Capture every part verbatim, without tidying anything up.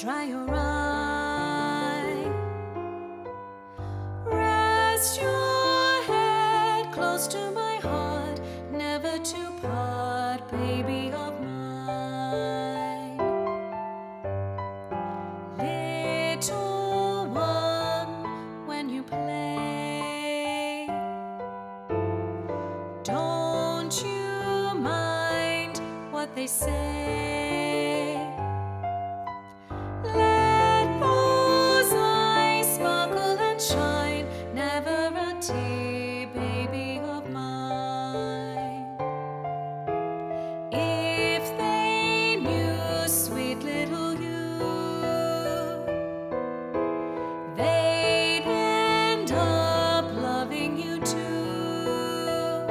dry your eye. Rest your head close to my heart, never to part, baby of mine. Little one, when you play, don't you mind what they say. Let those eyes sparkle and shine, never a tear, baby of mine. If they knew, sweet little you, they'd end up loving you too.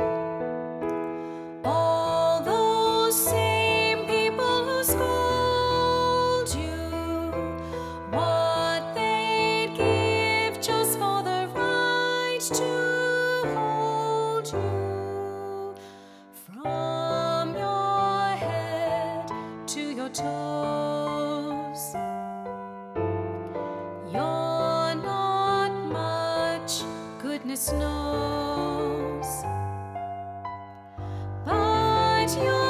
All those same people who scold you, what they'd give just for the right to hold you. From your head to your toes, you're not much, goodness knows, but you're